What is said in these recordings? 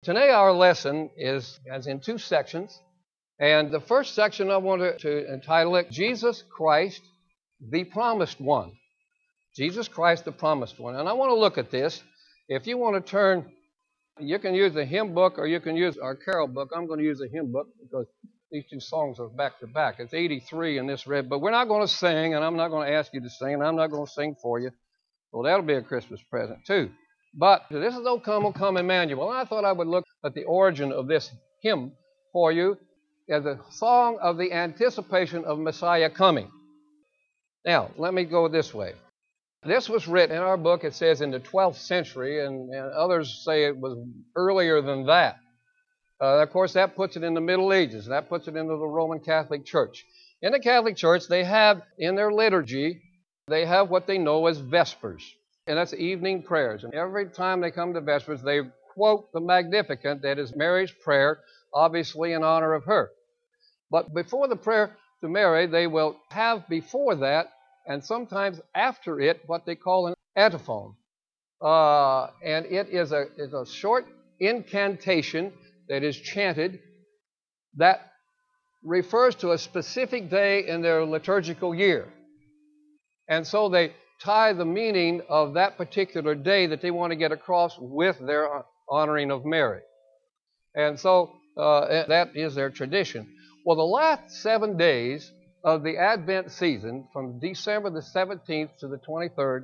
Today our lesson is in two sections, and the first section I want to entitle it, Jesus Christ, the Promised One. Jesus Christ, the Promised One. And I want to look at this. If you want to turn, you can use the hymn book or you can use our carol book. I'm going to use the hymn book because these two songs are back to back. It's 83 in this red, but we're not going to sing, and I'm not going to ask you to sing, and I'm not going to sing for you. Well, that'll be a Christmas present too. But this is O Come, Emmanuel. And I thought I would look at the origin of this hymn for you as a song of the anticipation of Messiah coming. Now, let me go this way. This was written in our book, it says in the 12th century, and others say it was earlier than that. Of course, that puts it in the Middle Ages. That puts it into the Roman Catholic Church. In the Catholic Church, they have in their liturgy, they have what they know as Vespers. And that's evening prayers. And every time they come to Vespers, they quote the Magnificat, that is Mary's prayer, obviously in honor of her. But before the prayer to Mary, they will have before that, and sometimes after it, what they call an antiphon. And it is a short incantation that is chanted that refers to a specific day in their liturgical year. And so they tie the meaning of that particular day that they want to get across with their honoring of Mary. And so that is their tradition. Well, the last 7 days of the Advent season, from December the 17th to the 23rd,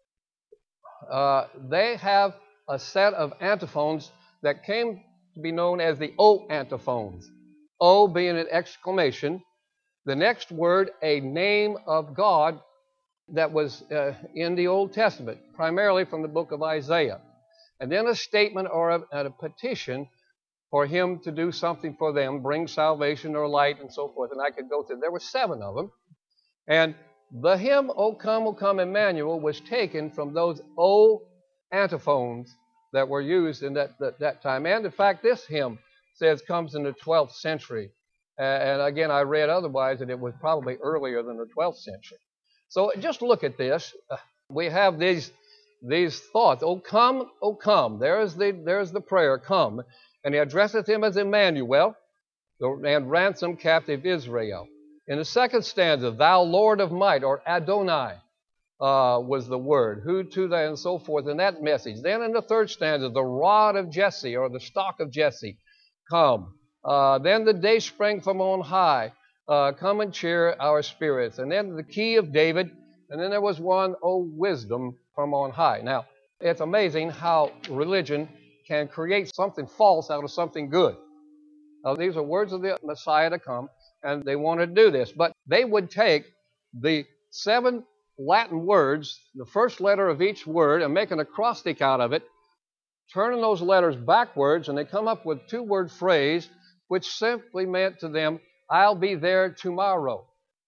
they have a set of antiphons that came to be known as the O antiphons. O being an exclamation, the next word, a name of God, that was in the Old Testament, primarily from the book of Isaiah. And then a statement or a petition for him to do something for them, bring salvation or light and so forth. And I could go through. There were 7 of them. And the hymn, O Come, Emmanuel, was taken from those O antiphons that were used in that time. And in fact, this hymn says comes in the 12th century. And again, I read otherwise that it was probably earlier than the 12th century. So just look at this. We have these thoughts. O come. There's the prayer, come. And he addresses him as Emmanuel, and ransom captive Israel. In the second stanza, thou Lord of might, or Adonai, was the word. Who to thy, and so forth, in that message. Then in the third stanza, the rod of Jesse, or the stock of Jesse, come. Then the day sprang from on high. Come and cheer our spirits. And then the key of David. And then there was one, O wisdom from on high. Now, it's amazing how religion can create something false out of something good. Now, these are words of the Messiah to come, and they want to do this. But they would take the 7 Latin words, the first letter of each word, and make an acrostic out of it, turning those letters backwards, and they come up with 2-word phrase, which simply meant to them, I'll be there tomorrow.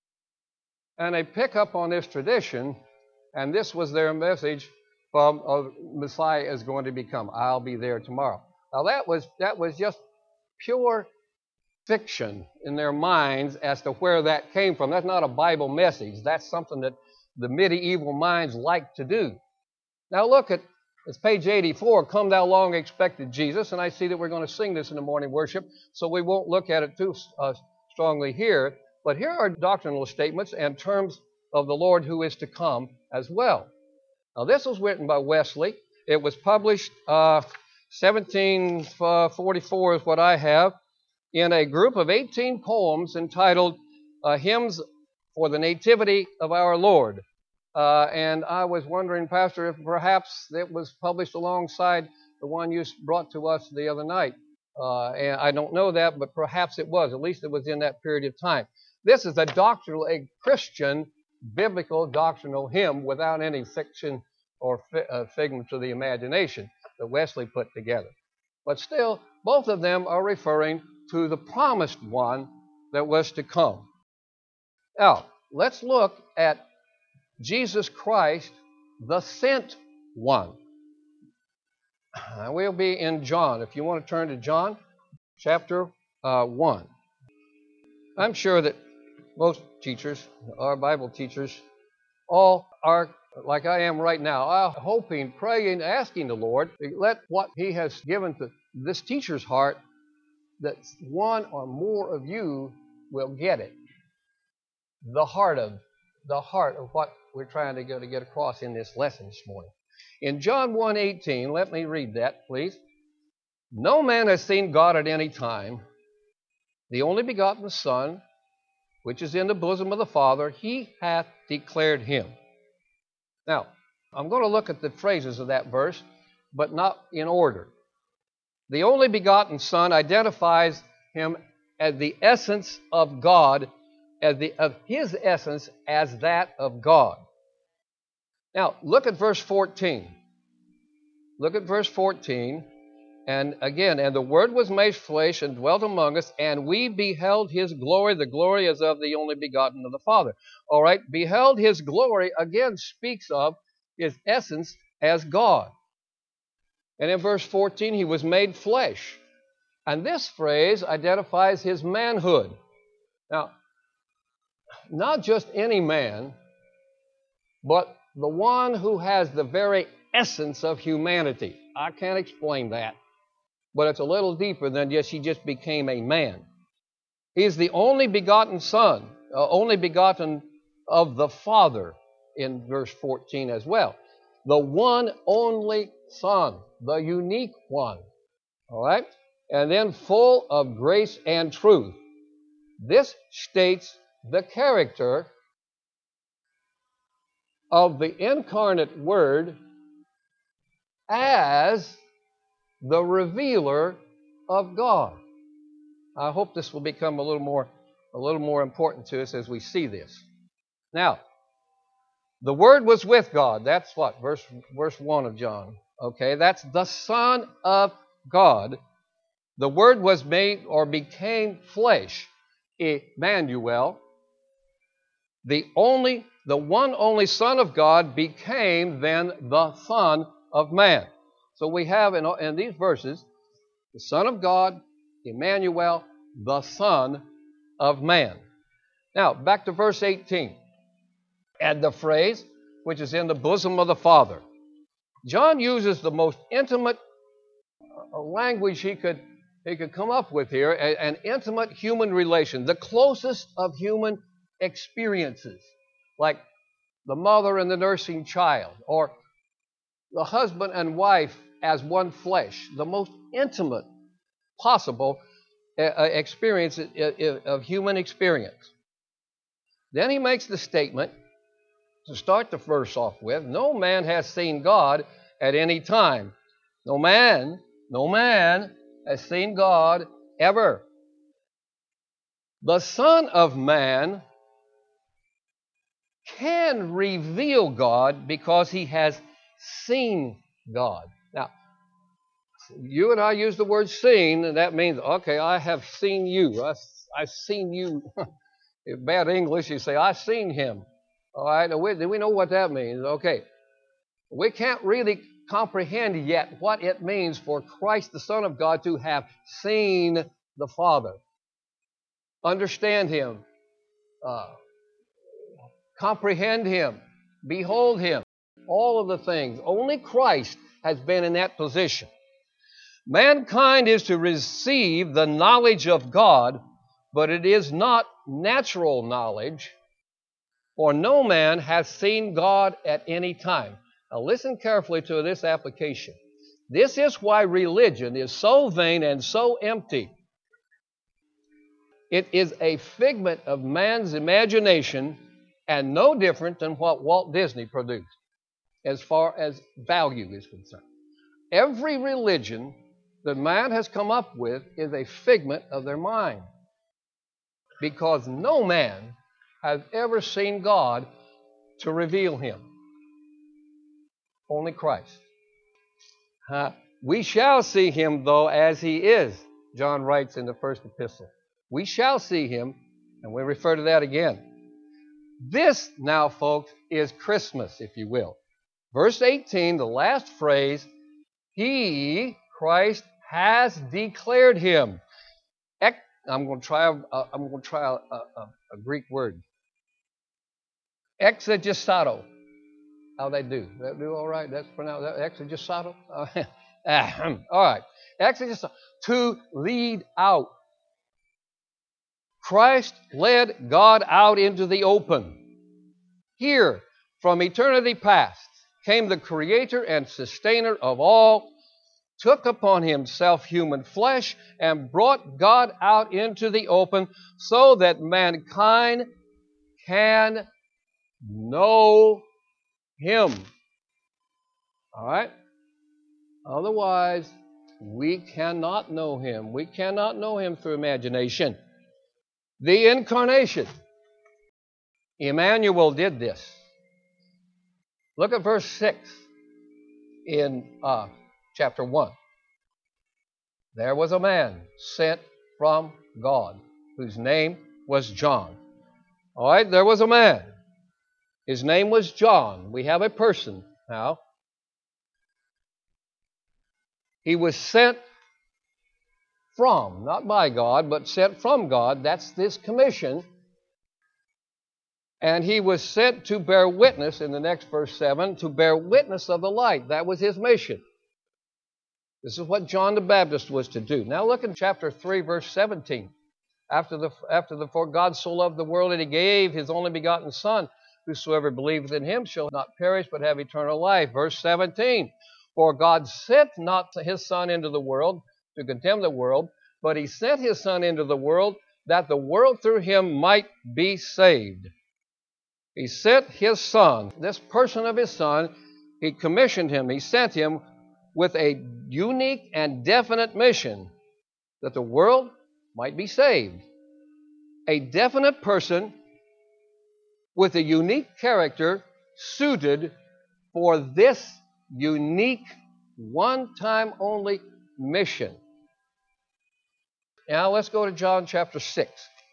And they pick up on this tradition, and this was their message of Messiah is going to become. I'll be there tomorrow. Now that was just pure fiction in their minds as to where that came from. That's not a Bible message. That's something that the medieval minds like to do. Now look at, it's page 84, Come Thou Long Expected Jesus, and I see that we're going to sing this in the morning worship, so we won't look at it too strongly here, but here are doctrinal statements and terms of the Lord who is to come as well. Now, this was written by Wesley. It was published 1744 is what I have, in a group of 18 poems entitled Hymns for the Nativity of Our Lord. And I was wondering, Pastor, if perhaps it was published alongside the one you brought to us the other night. And I don't know that, but perhaps it was. At least it was in that period of time. This is a Christian, biblical doctrinal hymn without any fiction or figments of the imagination that Wesley put together. But still, both of them are referring to the promised one that was to come. Now, let's look at Jesus Christ, the sent one. We'll be in John. If you want to turn to John chapter 1. I'm sure that most teachers, our Bible teachers, all are like I am right now, hoping, praying, asking the Lord to let what He has given to this teacher's heart, that one or more of you will get it. The heart of what we're trying to get across in this lesson this morning. In John 1:18, let me read that, please. No man has seen God at any time. The only begotten Son, which is in the bosom of the Father, He hath declared Him. Now, I'm going to look at the phrases of that verse, but not in order. The only begotten Son identifies Him as the essence of God, of His essence as that of God. Now, look at verse 14. Look at verse 14. And again, and the Word was made flesh and dwelt among us, and we beheld His glory. The glory is of the only begotten of the Father. All right, beheld His glory again speaks of His essence as God. And in verse 14, He was made flesh. And this phrase identifies His manhood. Now, not just any man, but the one who has the very essence of humanity. I can't explain that, but it's a little deeper than just He just became a man. He is the only begotten Son, only begotten of the Father in verse 14 as well. The one only Son, the unique one. All right? And then full of grace and truth. This states the character of the incarnate Word as the revealer of God. I hope this will become a little more important to us as we see this. Now, the Word was with God. That's what? Verse 1 of John. Okay, that's the Son of God. The Word was made or became flesh. Emmanuel. The one only Son of God became then the Son of Man. So we have in these verses the Son of God, Emmanuel, the Son of Man. Now, back to verse 18. Add the phrase, which is in the bosom of the Father. John uses the most intimate language he could come up with here, an intimate human relation, the closest of human experiences, like the mother and the nursing child, or the husband and wife as one flesh, the most intimate possible experience of human experience. Then he makes the statement, to start the verse off with, no man has seen God at any time. No man has seen God ever. The Son of Man can reveal God because He has seen God. Now, you and I use the word seen, and that means, okay, I have seen you. I've seen you. In bad English, you say, I've seen Him. All right, we know what that means. Okay. We can't really comprehend yet what it means for Christ, the Son of God, to have seen the Father. Understand Him. Comprehend Him. Behold Him. All of the things. Only Christ has been in that position. Mankind is to receive the knowledge of God, but it is not natural knowledge, for no man hath seen God at any time. Now listen carefully to this application. This is why religion is so vain and so empty. It is a figment of man's imagination and no different than what Walt Disney produced as far as value is concerned. Every religion that man has come up with is a figment of their mind, because no man has ever seen God to reveal Him. Only Christ. We shall see Him, though, as He is, John writes in the first epistle. We shall see Him, and we refer to that again. This now, folks, is Christmas, if you will. Verse 18, the last phrase, He, Christ, has declared Him. I'm going to try a Greek word. Exegesato. How they do? That do all right? That's pronounced exegesato? All right. Exegesato. To lead out. Christ led God out into the open. Here, from eternity past, came the creator and sustainer of all, took upon himself human flesh, and brought God out into the open so that mankind can know him. All right? Otherwise, we cannot know him. We cannot know him through imagination. The incarnation. Emmanuel did this. Look at verse 6 in chapter 1. There was a man sent from God whose name was John. All right, there was a man. His name was John. We have a person now. He was sent from, not by God, but sent from God. That's this commission. And he was sent to bear witness, in the next verse 7, to bear witness of the light. That was his mission. This is what John the Baptist was to do. Now look in chapter 3, verse 17. For God so loved the world that he gave his only begotten Son, whosoever believeth in him shall not perish but have eternal life. Verse 17. For God sent not his Son into the world to condemn the world, but he sent his Son into the world that the world through him might be saved. He sent his Son, this person of his Son, he commissioned him, he sent him with a unique and definite mission that the world might be saved. A definite person with a unique character suited for this unique, one-time only mission. Now let's go to John chapter 6.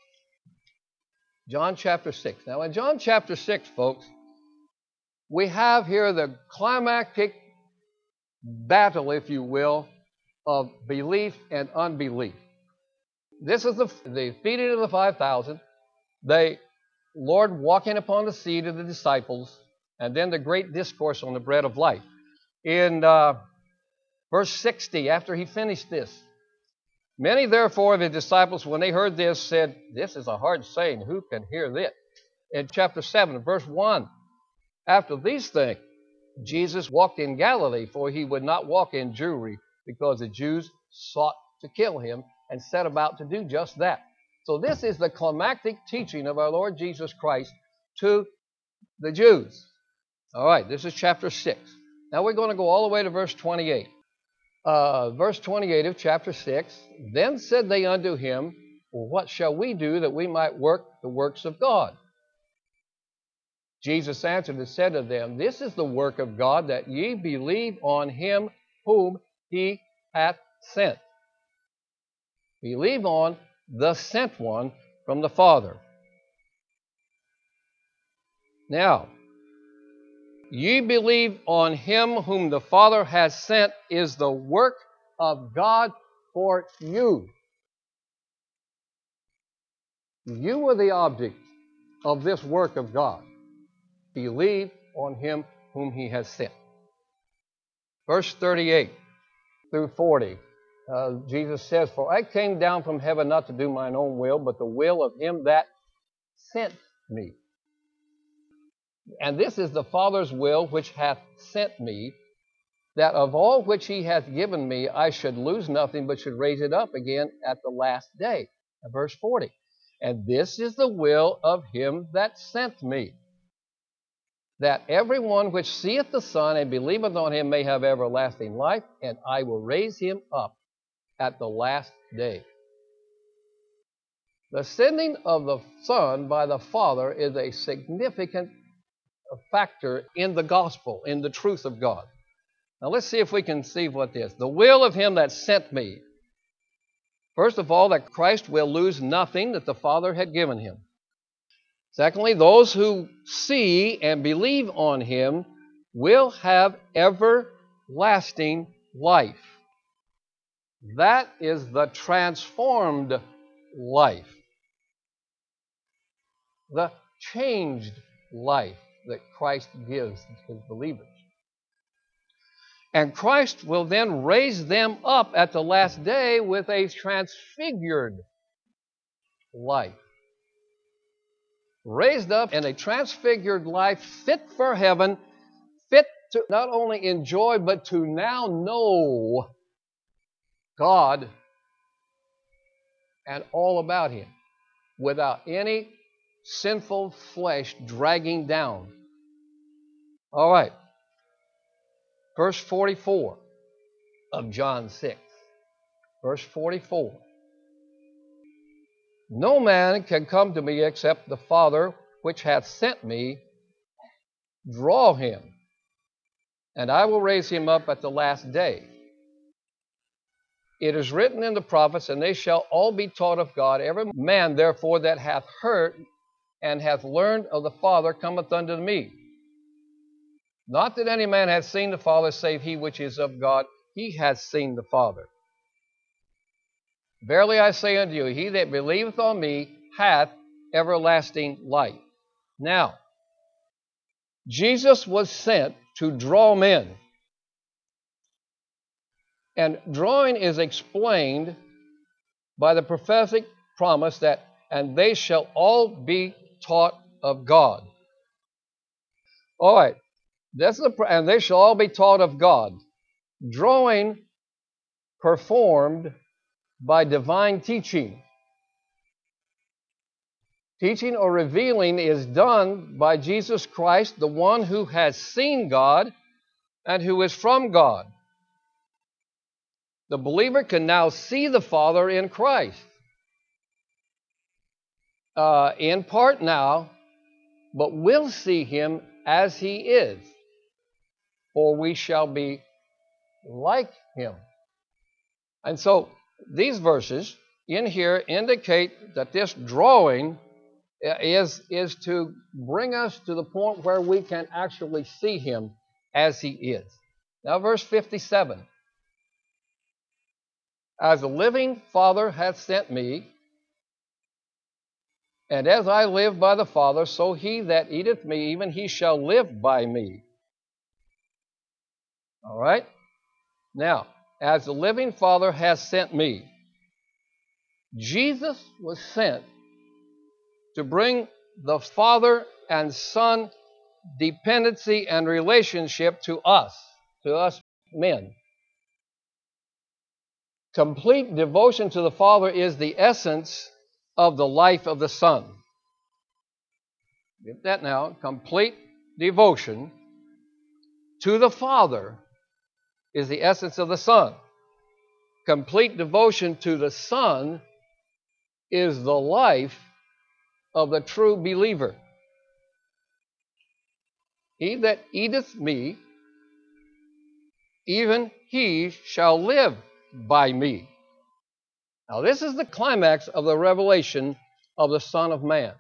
John chapter 6. Now in John chapter 6, folks, we have here the climactic battle, if you will, of belief and unbelief. This is the feeding of the 5,000, the Lord walking upon the sea to the disciples, and then the great discourse on the bread of life. In verse 60, after he finished this, many therefore of his disciples, when they heard this, said, this is a hard saying, who can hear this? In chapter 7, verse 1, after these things, Jesus walked in Galilee, for he would not walk in Jewry, because the Jews sought to kill him and set about to do just that. So this is the climactic teaching of our Lord Jesus Christ to the Jews. All right, this is chapter 6. Now we're going to go all the way to verse 28. Verse 28 of chapter 6, then said they unto him, well, what shall we do that we might work the works of God? Jesus answered and said to them, this is the work of God, that ye believe on him whom he hath sent. Believe on the sent one from the Father. Now, ye believe on him whom the Father has sent is the work of God for you. You are the object of this work of God. Believe on him whom he has sent. Verse 38 through 40, Jesus says, for I came down from heaven not to do mine own will, but the will of him that sent me. And this is the Father's will which hath sent me, that of all which he hath given me I should lose nothing, but should raise it up again at the last day. Verse 40. And this is the will of him that sent me, that every one which seeth the Son and believeth on him may have everlasting life, and I will raise him up at the last day. The sending of the Son by the Father is a significant factor in the gospel, in the truth of God. Now let's see if we can see what this is. The will of him that sent me. First of all, that Christ will lose nothing that the Father had given him. Secondly, those who see and believe on him will have everlasting life. That is the transformed life, the changed life that Christ gives his believers. And Christ will then raise them up at the last day with a transfigured life. Raised up in a transfigured life, fit for heaven, fit to not only enjoy, but to now know God and all about him without any sinful flesh dragging down. All right. Verse 44 of John 6. Verse 44. No man can come to me except the Father which hath sent me draw him, and I will raise him up at the last day. It is written in the prophets, and they shall all be taught of God. Every man, therefore, that hath heard and hath learned of the Father cometh unto me. Not that any man hath seen the Father, save he which is of God. He hath seen the Father. Verily I say unto you, he that believeth on me hath everlasting life. Now, Jesus was sent to draw men. And drawing is explained by the prophetic promise that, and they shall all be taught of God. All right. And they shall all be taught of God. Drawing performed by divine teaching. Teaching or revealing is done by Jesus Christ, the one who has seen God and who is from God. The believer can now see the Father in Christ. In part now, but will see him as he is, for we shall be like him. And so these verses in here indicate that this drawing is to bring us to the point where we can actually see him as he is. Now verse 57. As the living Father hath sent me, and as I live by the Father, so he that eateth me, even he shall live by me. All right? Now, as the living Father hath sent me, Jesus was sent to bring the Father and Son dependency and relationship to us men. Complete devotion to the Father is the essence of the life of the Son. Get that now. Complete devotion to the Father is the essence of the Son. Complete devotion to the Son is the life of the true believer. He that eateth me, even he shall live by me. Now this is the climax of the revelation of the Son of Man.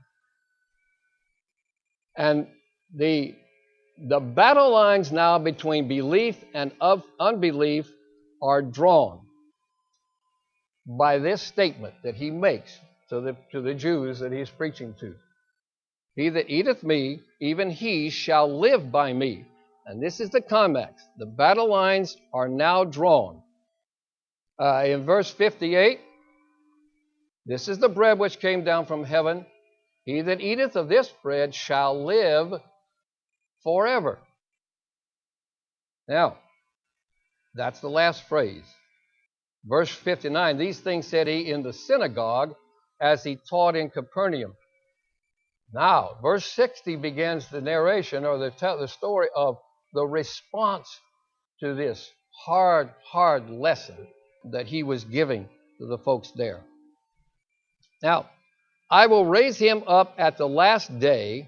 And the battle lines now between belief and unbelief are drawn by this statement that he makes to the Jews that he's preaching to. He that eateth me, even he shall live by me. And this is the climax. The battle lines are now drawn. In verse 58, this is the bread which came down from heaven. He that eateth of this bread shall live forever. Now, that's the last phrase. Verse 59, these things said he in the synagogue as he taught in Capernaum. Now, verse 60 begins the narration or the story of the response to this hard lesson that he was giving to the folks there. Now, I will raise him up at the last day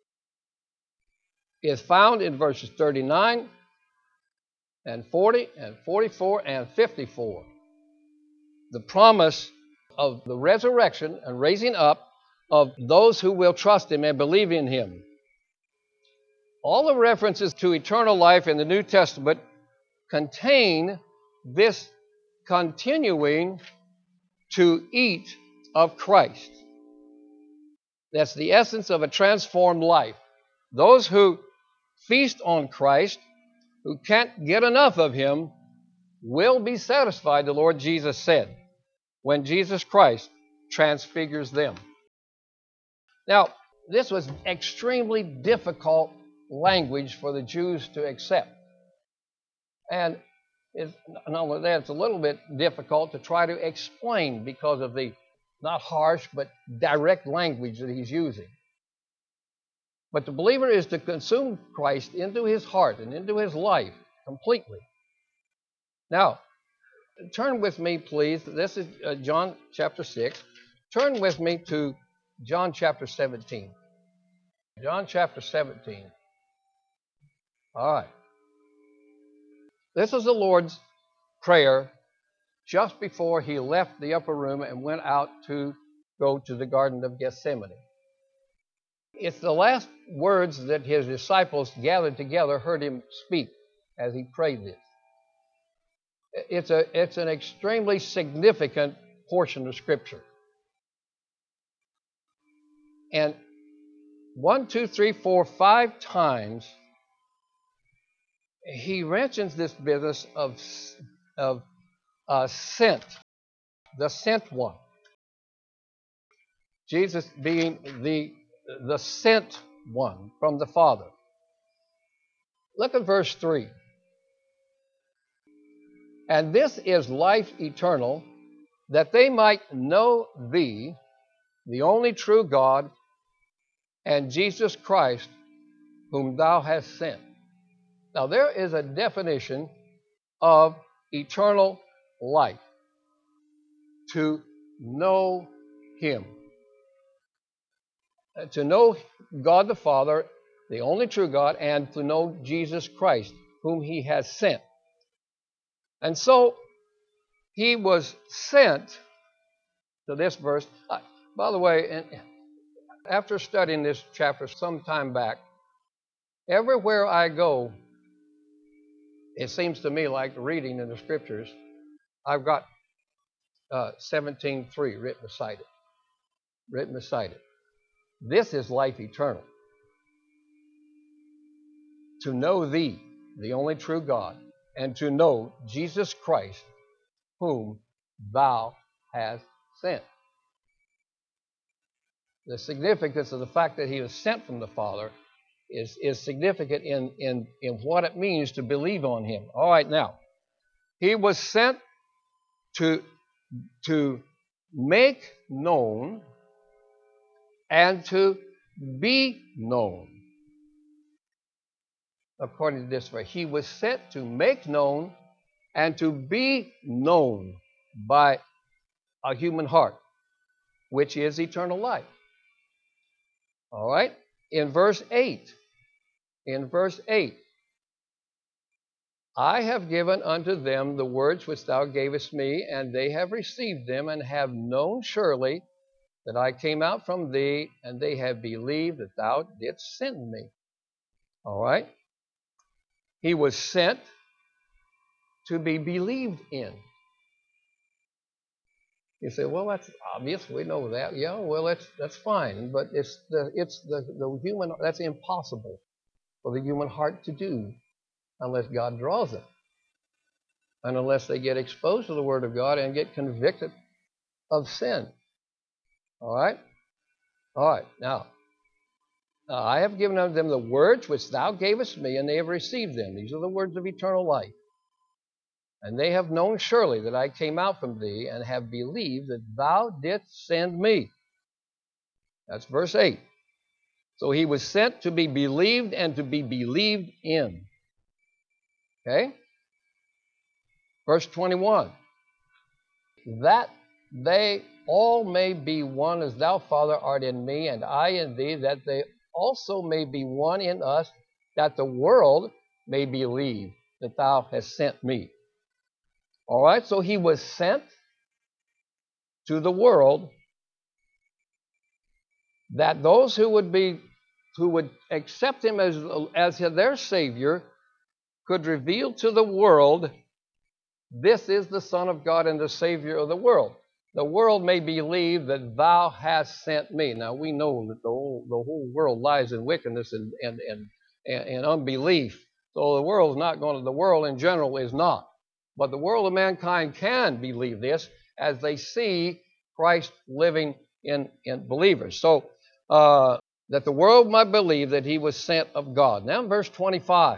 is found in verses 39 and 40 and 44 and 54. The promise of the resurrection and raising up of those who will trust him and believe in him. All the references to eternal life in the New Testament contain this continuing to eat of Christ. That's the essence of a transformed life. Those who feast on Christ, who can't get enough of Him, will be satisfied, the Lord Jesus said, when Jesus Christ transfigures them. Now, this was extremely difficult language for the Jews to accept. And not only that, it's a little bit difficult to try to explain because of the not harsh but direct language that he's using. But the believer is to consume Christ into his heart and into his life completely. Now, turn with me, please. This is John chapter 6. Turn with me to John chapter 17. John chapter 17. All right. This is the Lord's Prayer just before he left the upper room and went out to go to the Garden of Gethsemane. It's the last words that his disciples gathered together heard him speak as he prayed this. It's an extremely significant portion of Scripture. And 1, 2, 3, 4, 5 times he mentions this business of sent, the sent one. Jesus being the sent one from the Father. Look at verse 3. And this is life eternal, that they might know thee, the only true God, and Jesus Christ, whom thou hast sent. Now, there is a definition of eternal life. To know Him. To know God the Father, the only true God, and to know Jesus Christ, whom He has sent. And so, He was sent to this verse. By the way, after studying this chapter some time back, everywhere I go, it seems to me like reading in the Scriptures, I've got 17:3 written beside it. This is life eternal. To know thee, the only true God, and to know Jesus Christ, whom thou hast sent. The significance of the fact that he was sent from the Father is significant in what it means to believe on him. All right, now, he was sent to make known and to be known. According to this verse, he was sent to make known and to be known by a human heart, which is eternal life. All right? In verse 8, I have given unto them the words which thou gavest me, and they have received them, and have known surely that I came out from thee, and they have believed that thou didst send me. All right? He was sent to be believed in. You say, well, that's obvious. We know that. Yeah, well, that's fine. But it's the human. That's impossible for the human heart to do unless God draws it, and unless they get exposed to the Word of God and get convicted of sin. All right. All right. Now, I have given unto them the words which thou gavest me, and they have received them. These are the words of eternal life. And they have known surely that I came out from thee, and have believed that thou didst send me. That's verse 8. So he was sent to be believed and to be believed in. Okay? Verse 21. That they all may be one as thou, Father, art in me, and I in thee, that they also may be one in us, that the world may believe that thou hast sent me. All right, so he was sent to the world, that those who would accept him as their Savior could reveal to the world, this is the Son of God and the Savior of the world. the world may believe that thou hast sent me. Now we know that the whole world lies in wickedness and unbelief. So the world in general is not. But the world of mankind can believe this as they see Christ living in believers. So that the world might believe that he was sent of God. Now in verse 25.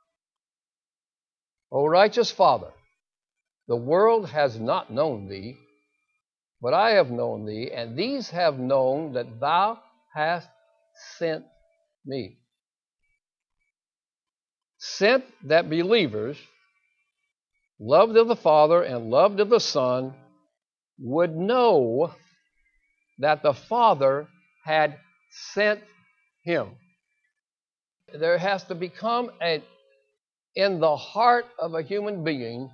O righteous Father, the world has not known thee, but I have known thee, and these have known that thou hast sent me. Sent that believers, loved of the Father and loved of the Son, would know that the Father had sent him. There has to become in the heart of a human being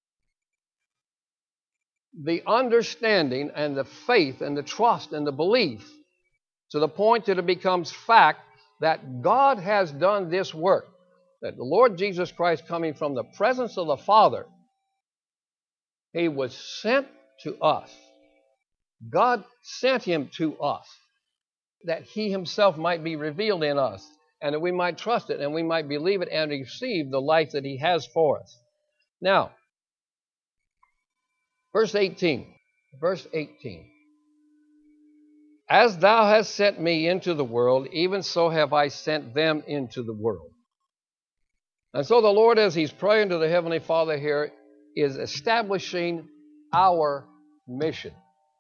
the understanding and the faith and the trust and the belief to the point that it becomes fact that God has done this work, that the Lord Jesus Christ, coming from the presence of the Father, he was sent to us. God sent him to us that he himself might be revealed in us and that we might trust it and we might believe it and receive the life that he has for us. Now, verse 18. As thou hast sent me into the world, even so have I sent them into the world. And so the Lord, as he's praying to the Heavenly Father here, is establishing our mission.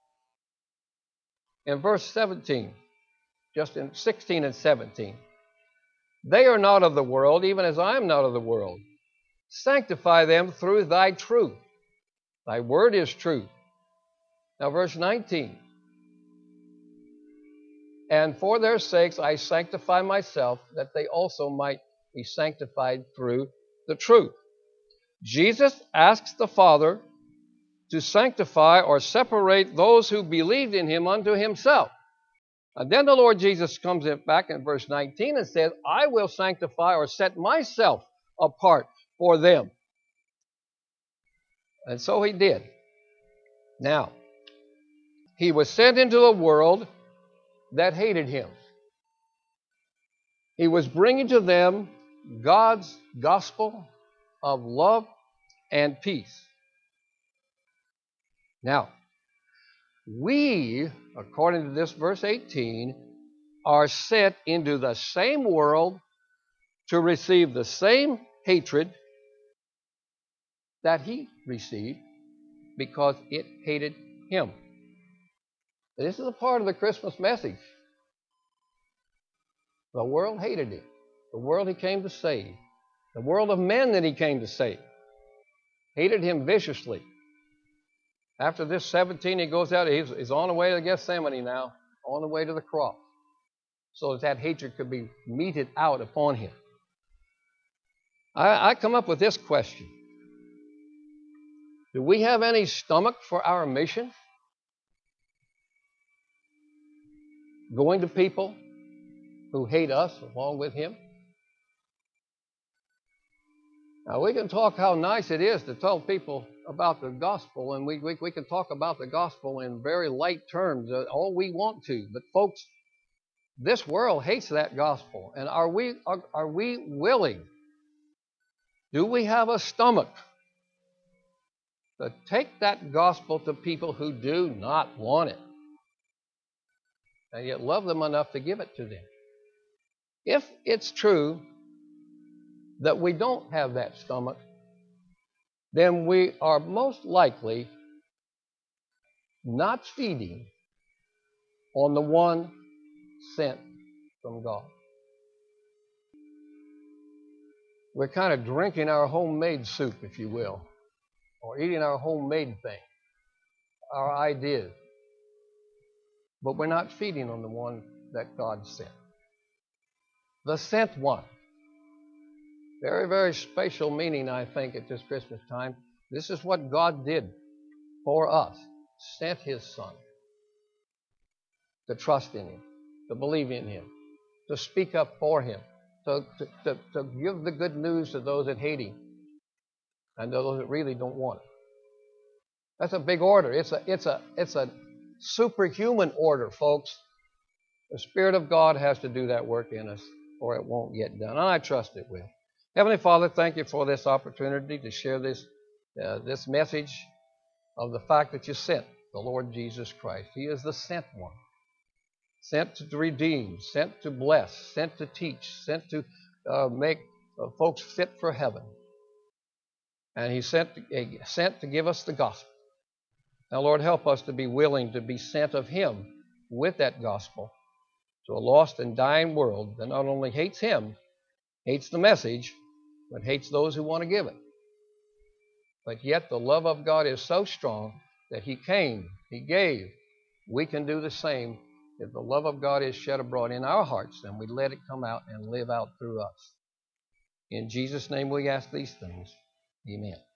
In verse 17, just in 16 and 17, they are not of the world, even as I am not of the world. Sanctify them through thy truth. Thy word is truth. Now verse 19. And for their sakes I sanctify myself, that they also might be sanctified through the truth. Jesus asks the Father to sanctify or separate those who believed in him unto himself. And then the Lord Jesus comes back in verse 19 and says, I will sanctify or set myself apart for them. And so he did. Now, he was sent into a world that hated him. He was bringing to them God's gospel of love and peace. Now, we, according to this verse 18, are sent into the same world to receive the same hatred that he received because it hated him. This is a part of the Christmas message. The world hated him. The world he came to save. The world of men that he came to save hated him viciously. After this 17, he goes out. He's on the way to Gethsemane now, on the way to the cross, so that hatred could be meted out upon him. I come up with this question. Do we have any stomach for our mission? Going to people who hate us along with him? Now, we can talk how nice it is to tell people about the gospel, and we can talk about the gospel in very light terms, all we want to. But folks, this world hates that gospel. And are we willing? Do we have a stomach to take that gospel to people who do not want it, and yet love them enough to give it to them? If it's true that we don't have that stomach, then we are most likely not feeding on the one sent from God. We're kind of drinking our homemade soup, if you will, or eating our homemade thing, our ideas. But we're not feeding on the one that God sent. The sent one. Very, very special meaning, I think, at this Christmas time. This is what God did for us. Sent his Son to trust in him, to believe in him, to speak up for him, to give the good news to those that hate him and those that really don't want it. That's a big order. It's a superhuman order, folks. The Spirit of God has to do that work in us, or it won't get done. And I trust it will. Heavenly Father, thank you for this opportunity to share this message of the fact that you sent the Lord Jesus Christ. He is the sent one. Sent to redeem, sent to bless, sent to teach, sent to make folks fit for heaven. And He sent to give us the gospel. Now, Lord, help us to be willing to be sent of Him with that gospel to a lost and dying world that not only hates Him, hates the message, but hates those who want to give it. But yet the love of God is so strong that He came, He gave. We can do the same if the love of God is shed abroad in our hearts and we let it come out and live out through us. In Jesus' name we ask these things. Amen.